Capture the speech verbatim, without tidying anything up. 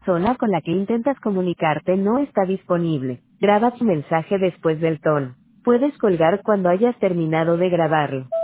persona con la que intentas comunicarte no está disponible. Graba tu mensaje después del tono. Puedes colgar cuando hayas terminado de grabarlo.